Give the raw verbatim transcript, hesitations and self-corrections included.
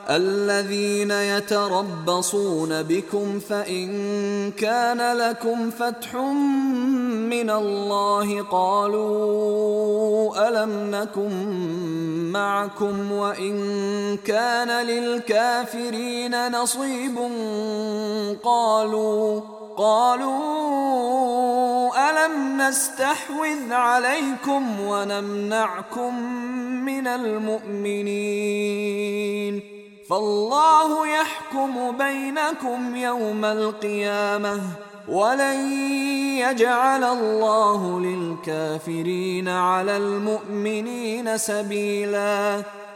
الذين يتربصون بكم فإن كان لكم فتح من الله قالوا ألم نكن معكم وإن كان للكافرين نصيب قالوا قالوا ألم نستحوذ عليكم ونمنعكم من المؤمنين فالله يحكم بينكم يوم القيامة ولن يجعل الله للكافرين على المؤمنين سبيلا.